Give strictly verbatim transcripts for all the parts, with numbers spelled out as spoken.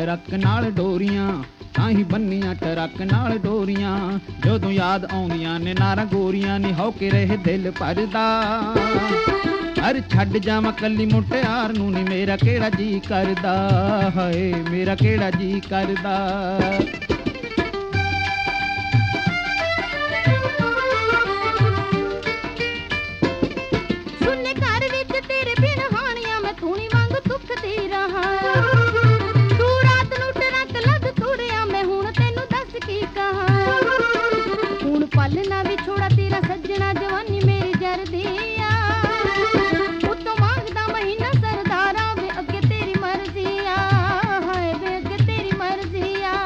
Truck ਨਾਲ ਡੋਰੀਆਂ, ਤਾਂ ਹੀ ਬੰਨੀਆਂ truck ਨਾਲ ਡੋਰੀਆਂ। ਜਦੋਂ ਯਾਦ ਆਉਂਦੀਆਂ ਨੇ ਨਾਰਾਂ ਗੋਰੀਆਂ ਨੀ ਹੋ ਕੇ ਰਹੇ ਦਿਲ ਭਰਦਾ। ਅਰ ਛੱਡ ਜਾਵਾਂ ਕੱਲੀ ਮੁਟਿਆਰ ਨੂੰ ਨੀ ਮੇਰਾ ਕਿਹੜਾ ਜੀ ਕਰਦਾ, ਹਾਏ ਮੇਰਾ ਕਿਹੜਾ ਜੀ ਕਰਦਾ। ਸੁਣਨੇ ਘਰ ਵਿੱਚ ਤੇਰੇ ਬਿਨ ਹਾਣੀਆਂ ਮੈਂ ਧੂਣੀ ਵਾਂਗ ਦੁੱਖਦੀ ਰਹਾਂ। ਤੂੰ ਰਾਤ ਨੂੰ ਟਰੱਕ ਲੱਦ ਤੁਰਿਆ ਮੈਂ ਹੁਣ ਤੈਨੂੰ ਦੱਸ ਕੀ ਕਹਾਂ। ਹੁਣ ਪਲ ਨਾ ਵਿਛੋੜਾ ਤੇਰਾ ਸੱਜਣਾ ਜਵਾਨੀ ਮੇਰੀ ਜਰਦੀ ਆ। ਉੱਤੋਂ ਮੰਗਦਾ ਮਹੀਨਾ ਸਰਦਾਰਾਂ ਵੇ ਅੱਗੇ ਤੇਰੀ ਮਰਜ਼ੀ ਆ, ਹਾਏ ਵੇ ਅੱਗੇ ਤੇਰੀ ਮਰਜ਼ੀ ਆ।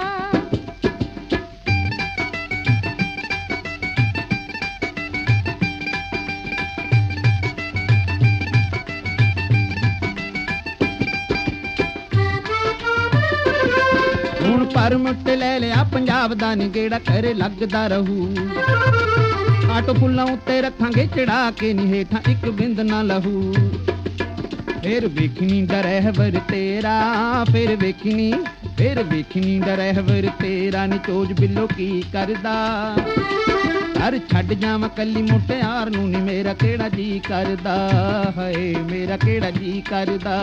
ਹੁਣ ਪਰਮਿਟ ਲੈ ਲਿਆ ਪੰਜਾਬ ਦਾ ਨੀ ਗੇੜਾ ਘਰੇ ਲੱਗਦਾ ਰਹੂ। ਆਟੋ ਫੁੱਲਾਂ ਉੱਤੇ ਰੱਖਾਂਗੇ ਚੜਾ ਕੇ ਨੀ ਹੇਠਾਂ ਇੱਕ ਬਿੰਦ ਨਾ ਲਹੂ। ਫਿਰ ਵੇਖਣੀ ਡਰੈਵਰ ਤੇਰਾ, ਫਿਰ ਵੇਖਣੀ ਫਿਰ ਵੇਖਣੀ ਡਰੈਵਰ ਤੇਰਾ ਨੀ ਚੋਜ ਬਿੱਲੋ ਕੀ ਕਰਦਾ। ਘਰ ਛੱਡ ਜਾਵਾਂ ਕੱਲੀ ਮੁਟਿਆਰ ਨੂੰ ਨੀ ਮੇਰਾ ਕਿਹੜਾ ਜੀ ਕਰਦਾ, ਹਾਏ ਮੇਰਾ ਕਿਹੜਾ ਜੀ ਕਰਦਾ।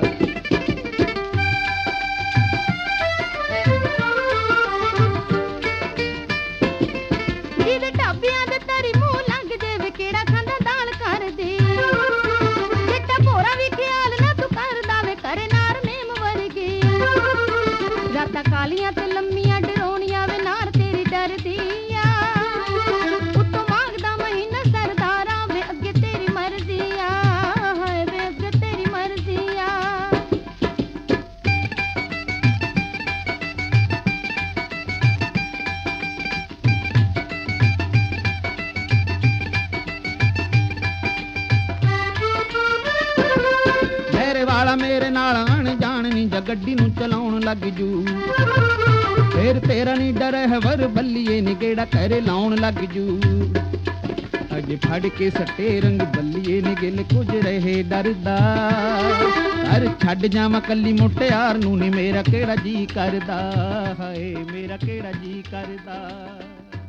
ਜਿਹਦੇ ਢਾਬਿਆਂ ਦੇ ਤਰੀ ਮੂੰਹ ਲੰਘ ਜਾਵੇ ਕਿਹੜਾ ਖਾਂਦਾ ਦਾਲ ਕਰਦੀ। ਚਿੱਟਾ ਭੋਰਾ ਵੀ ਖਿਆਲ ਨਾ ਤੂੰ ਕਰਦਾ ਵੇ ਕਰੇ ਨਾਰ ਮੇਮ ਵਰਗੀ। ਰਾਤਾਂ ਕਾਲੀਆਂ ਤੇ ਲੰਮੀਆਂ ਡਰਾਉਣੀਆਂ ਵੇ ਨਾਰ ਤੇਰੀ ਡਰਦੀ ਆ। ਉੱਤੋਂ ਮੰਗਦਾ ਮਹੀਨਾ ਸਰਦਾਰਾਂ ਵੇ ਅੱਗੇ ਤੇਰੀ ਮਰਜ਼ੀ ਆ, ਹਾਏ ਵੇ ਅੱਗੇ ਤੇਰੀ ਮਰਜ਼ੀ ਆ। ਮੇਰੇ ਵਾਲਾ ਮੇਰੇ ਨਾਲ ਆਣ ਜਾਣ ਨੀ ਜਾਂ ਗੱਡੀ ਨੂੰ ਚਲਾਉਣ ਲੱਗ ਜੂ। ਫਿਰ ਤੇਰਾ ਨੀ ਡਰੈਵਰ ਬੱਲੀਏ ਨੀ ਗੇੜਾ ਘਰੇ ਲਾਉਣ ਲੱਗ ਜੂ। ਅਜੇ ਫੜ ਕੇ ਸੱਟੇ ਰੰਗ ਬੱਲੀਏ ਨੀ ਗਿਲ ਕੁਝ ਰਹੇ ਡਰਦਾ। ਘਰ ਛੱਡ ਜਾਵਾਂ ਕੱਲੀ ਮੁਟਿਆਰ ਨੂੰ ਨੀ ਮੇਰਾ ਕਿਹੜਾ ਜੀ ਕਰਦਾ, ਹਾਏ ਮੇਰਾ ਕਿਹੜਾ ਜੀ ਕਰਦਾ।